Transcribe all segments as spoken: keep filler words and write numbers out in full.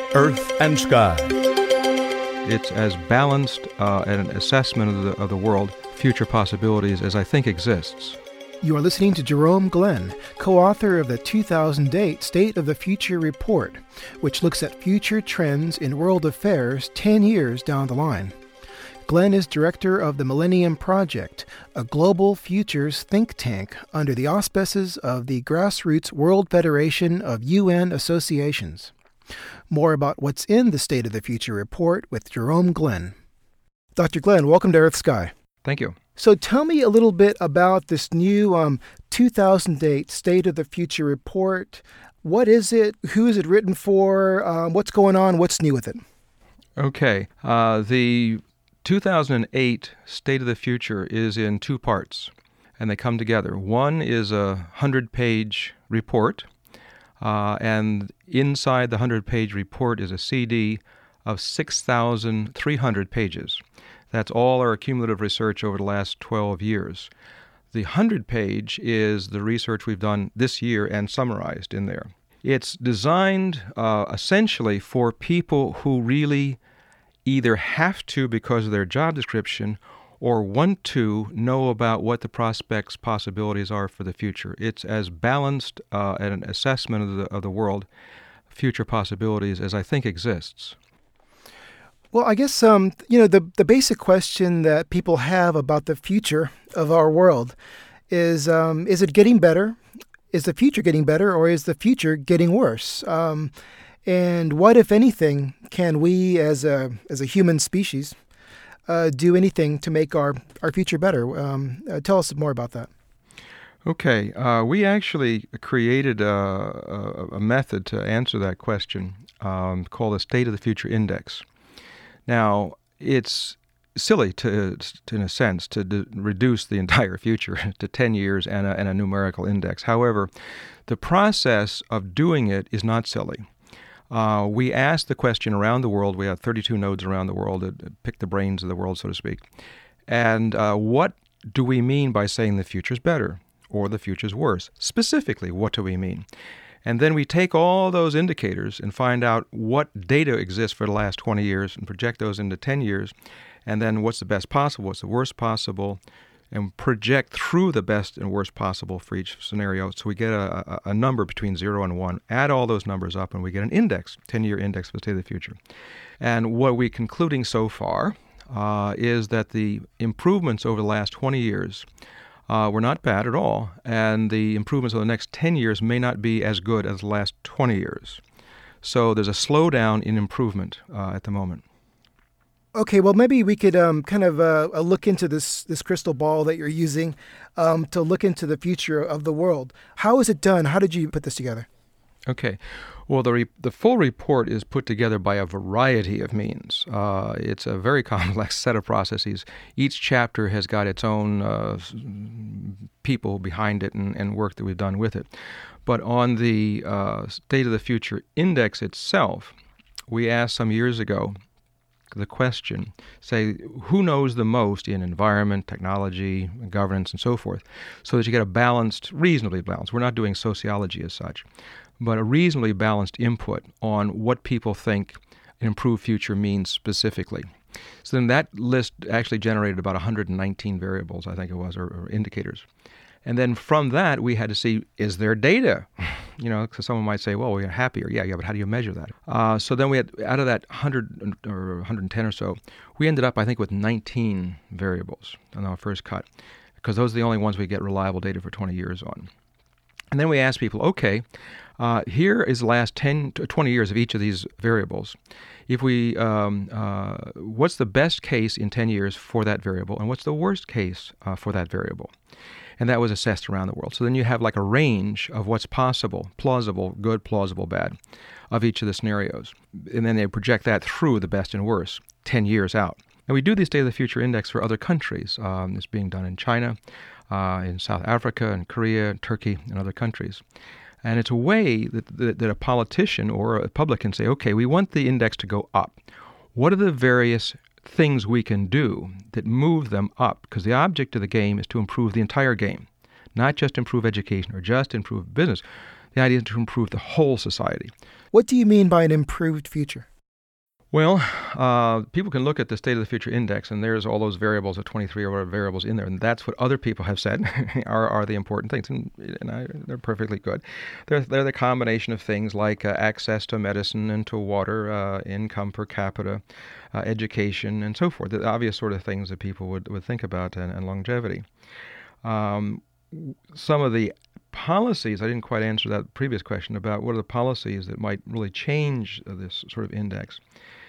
Earth and Sky. It's as balanced uh, an assessment of the, of the world, future possibilities, as I think exists. You are listening to Jerome Glenn, co-author of the two thousand eight State of the Future Report, which looks at future trends in world affairs ten years down the line. Glenn is director of the Millennium Project, a global futures think tank under the auspices of the Grassroots World Federation of U N Associations. More about what's in the State of the Future Report with Jerome Glenn. Doctor Glenn, welcome to Earth Sky. Thank you. So tell me a little bit about this new um, two thousand eight State of the Future Report. What is it? Who is it written for? Um, what's going on? What's new with it? Okay. Uh, the two thousand eight State of the Future is in two parts, and they come together. One is a hundred-page report, uh, and inside the hundred-page report is a C D of six thousand three hundred pages. That's all our cumulative research over the last twelve years. The hundred-page is the research we've done this year and summarized in there. It's designed uh, essentially for people who really either have to because of their job description or want to know about what the prospects, possibilities are for the future. It's as balanced uh, an assessment of the, of the world, future possibilities, as I think exists. Well, I guess, um, you know, the, the basic question that people have about the future of our world is, um, is it getting better? Is the future getting better, or is the future getting worse? Um, and what, if anything, can we as a as a human species uh, do anything to make our, our future better? Um, uh, tell us more about that. Okay. Uh, we actually created a, a, a method to answer that question um, called the State of the Future Index. Now, it's silly, to, to in a sense, to d- reduce the entire future to ten years and a, and a numerical index. However, the process of doing it is not silly. Uh, we asked the question around the world. We have thirty-two nodes around the world that pick the brains of the world, so to speak. And uh, what do we mean by saying the future's better or the future's worse? Specifically, what do we mean? And then we take all those indicators and find out what data exists for the last twenty years and project those into ten years. And then what's the best possible, what's the worst possible, and project through the best and worst possible for each scenario. So we get a, a, a number between zero and one. Add all those numbers up and we get an index, ten-year index for the State of the Future. And what we're concluding so far uh, is that the improvements over the last twenty years Uh, were not bad at all, and the improvements over the next ten years may not be as good as the last twenty years. So there's a slowdown in improvement uh, at the moment. Okay, well, maybe we could um, kind of uh, look into this this crystal ball that you're using um, to look into the future of the world. How is it done? How did you put this together? Okay. Well, the re- the full report is put together by a variety of means. Uh, it's a very complex set of processes. Each chapter has got its own uh, people behind it and, and work that we've done with it. But on the uh, State of the Future Index itself, we asked some years ago the question, say, who knows the most in environment, technology, governance, and so forth, so that you get a balanced, reasonably balanced. We're not doing sociology as such, but a reasonably balanced input on what people think an improved future means specifically. So then that list actually generated about one hundred nineteen variables, I think it was, or, or indicators. And then from that, we had to see, is there data? You know, because someone might say, well, we're happier. Yeah, yeah, but how do you measure that? Uh, so then we had, out of that one hundred or one hundred ten or so, we ended up, I think, with nineteen variables on our first cut, because those are the only ones we get reliable data for twenty years on. And then we asked people, okay, uh, here is the last ten to twenty years of each of these variables. If we, um, uh, what's the best case in ten years for that variable, and what's the worst case uh, for that variable? And that was assessed around the world. So then you have like a range of what's possible, plausible, good, plausible, bad, of each of the scenarios. And then they project that through the best and worst, ten years out. And we do the State of the Future Index for other countries. Um, it's being done in China, uh, in South Africa, and Korea, Turkey, and other countries. And it's a way that, that, that a politician or a public can say, okay, we want the index to go up. What are the various things we can do that move them up? Because the object of the game is to improve the entire game, not just improve education or just improve business. The idea is to improve the whole society. What do you mean by an improved future? Well, uh, people can look at the State of the Future Index, and there's all those variables, the twenty-three or whatever variables in there, and that's what other people have said are, are the important things, and, and I, they're perfectly good. They're, they're the combination of things like uh, access to medicine and to water, uh, income per capita, uh, education, and so forth, the obvious sort of things that people would, would think about, and, and longevity. Um, some of the policies, I didn't quite answer that previous question about what are the policies that might really change uh, this sort of index.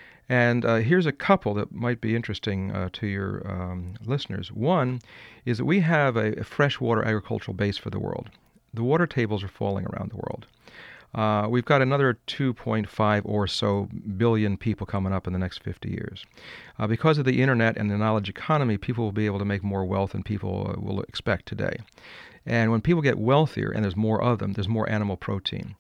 And uh, here's a couple that might be interesting uh, to your um, listeners. One is that we have a, a freshwater agricultural base for the world. The water tables are falling around the world. Uh, we've got another two point five or so billion people coming up in the next fifty years. Uh, because of the internet and the knowledge economy, people will be able to make more wealth than people uh, will expect today. And when people get wealthier, and there's more of them, there's more animal protein.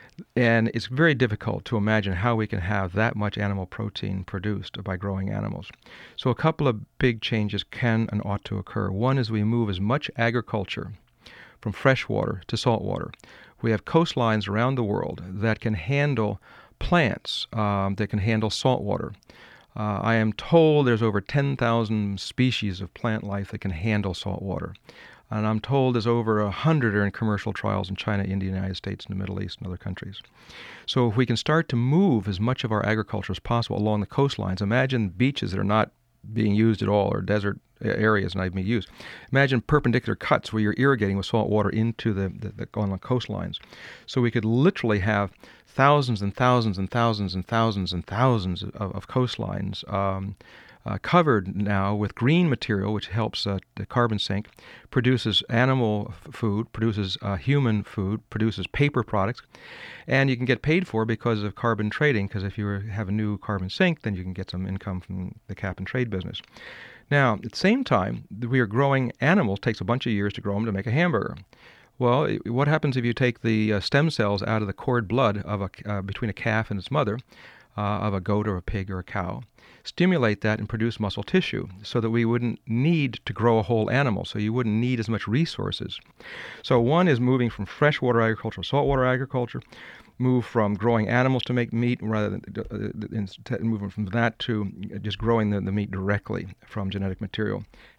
And it's very difficult to imagine how we can have that much animal protein produced by growing animals. So a couple of big changes can and ought to occur. One is we move as much agriculture from freshwater to saltwater. We have coastlines around the world that can handle plants, um, that can handle saltwater. Uh, I am told there's over ten thousand species of plant life that can handle saltwater. And I'm told there's over a hundred are in commercial trials in China, India, United States, and the Middle East and other countries. So if we can start to move as much of our agriculture as possible along the coastlines, imagine beaches that are not being used at all, or desert areas not being used. Imagine perpendicular cuts where you're irrigating with salt water into the, the, the on the coastlines. So we could literally have thousands and thousands and thousands and thousands and thousands of, of coastlines um, Uh, covered now with green material, which helps uh, the carbon sink, produces animal f- food, produces uh, human food, produces paper products, and you can get paid for because of carbon trading, because if you have a new carbon sink, then you can get some income from the cap and trade business. Now, at the same time, we are growing animals. It takes a bunch of years to grow them to make a hamburger. Well, it, what happens if you take the uh, stem cells out of the cord blood of a, uh, between a calf and its mother, uh, of a goat or a pig or a cow, stimulate that and produce muscle tissue so that we wouldn't need to grow a whole animal, so you wouldn't need as much resources. So one is moving from freshwater agriculture to saltwater agriculture, move from growing animals to make meat rather than uh, instead moving from that to just growing the, the meat directly from genetic material.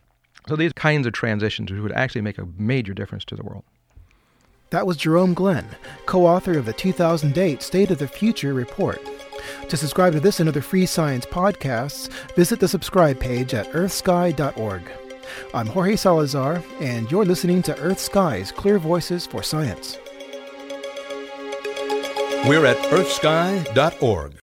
So these kinds of transitions would actually make a major difference to the world. That was Jerome Glenn, co-author of the two thousand eight State of the Future report. To subscribe to this and other free science podcasts, visit the subscribe page at earth sky dot org. I'm Jorge Salazar, and you're listening to Earth Sky's Clear Voices for Science. We're at earth sky dot org.